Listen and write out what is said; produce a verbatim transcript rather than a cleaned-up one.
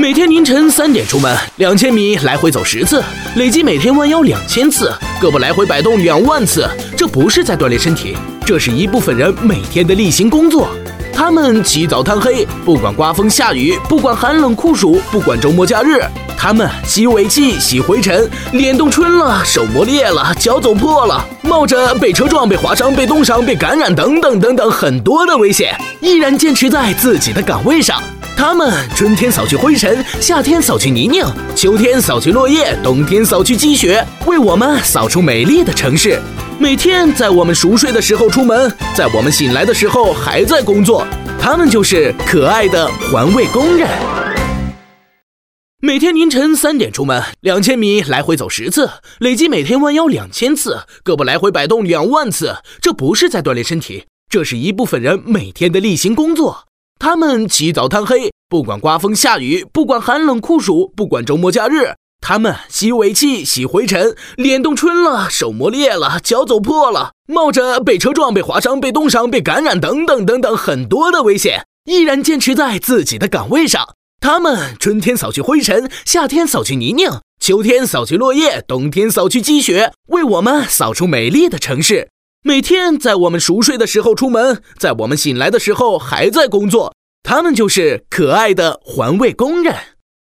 每天凌晨三点出门，两千米来回走十次，累计每天弯腰两千次，胳膊来回摆动两万次。这不是在锻炼身体，这是一部分人每天的例行工作。他们起早贪黑，不管刮风下雨，不管寒冷酷暑，不管周末假日，他们吸尾气、吸灰尘，脸冻春了，手磨裂了，脚走破了，冒着被车撞、被划伤、被冻伤、被感染等等等等很多的危险，依然坚持在自己的岗位上。他们春天扫去灰尘，夏天扫去泥泞，秋天扫去落叶，冬天扫去积雪，为我们扫出美丽的城市。每天在我们熟睡的时候出门，在我们醒来的时候还在工作。他们就是可爱的环卫工人。每天凌晨三点出门，两千米来回走十次，累计每天弯腰两千次，胳膊来回摆动两万次。这不是在锻炼身体，这是一部分人每天的例行工作。他们起早贪黑，不管刮风下雨，不管寒冷酷暑，不管周末假日，他们吸尾气、吸灰尘，脸冻春了，手磨裂了，脚走破了，冒着被车撞、被划伤、被冻伤、被感染等等等等很多的危险，依然坚持在自己的岗位上。他们春天扫去灰尘，夏天扫去泥泞，秋天扫去落叶，冬天扫去积雪，为我们扫出美丽的城市。每天在我们熟睡的时候出门，在我们醒来的时候还在工作。他们就是可爱的环卫工人。